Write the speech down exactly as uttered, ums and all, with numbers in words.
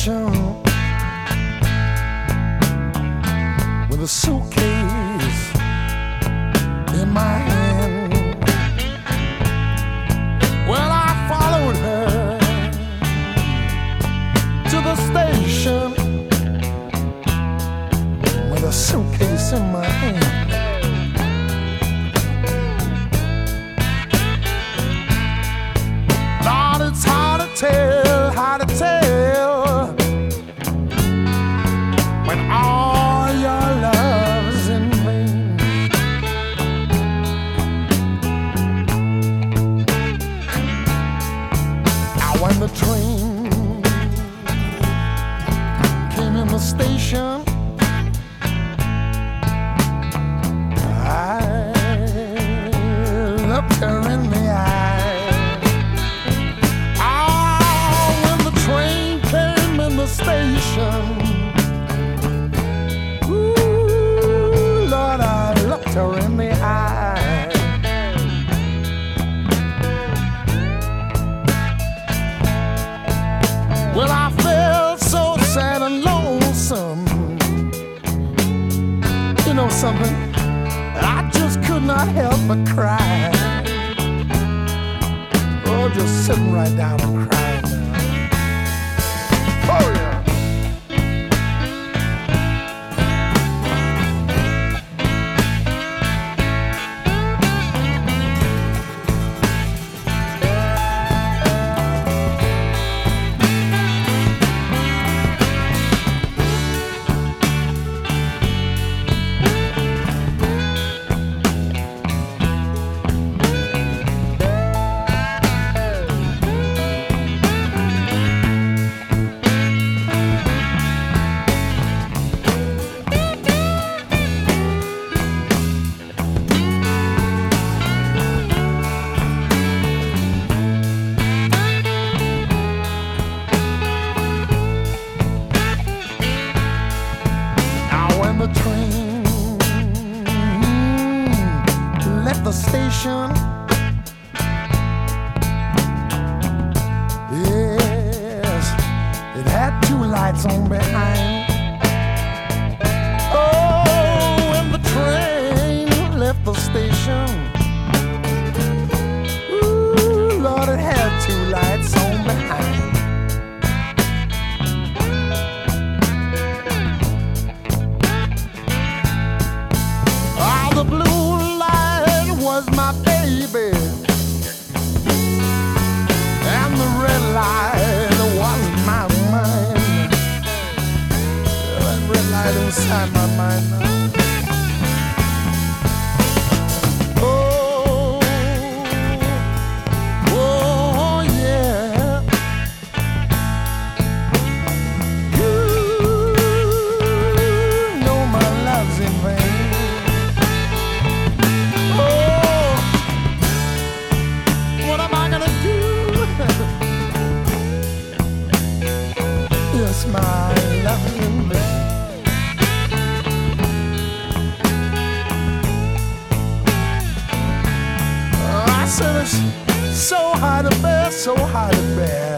station with a suitcase in my hand. Well, I followed her to the station with a suitcase in my hand. Lord, it's hard to tell, hard to tell when all your love's in vain. Now when the train came in the station, I looked her in the eye. Oh, when the train came in the station, ooh, Lord, I looked her in the eye. Well, I felt so sad and lonesome. You know something? I just could not help but cry. Oh, just sitting right down and crying now. Oh, yeah. The train left the station. Yes, it had two lights on behind. Oh, when the train left the station, ooh, Lord, it had two lights on behind. The blue light was my baby, and the red light was my mind. That red light inside my mind now. Oh, oh yeah. You know my love's in vain. Yes, my love in vain. Oh, I said it's so hard to bear, so hard to bear.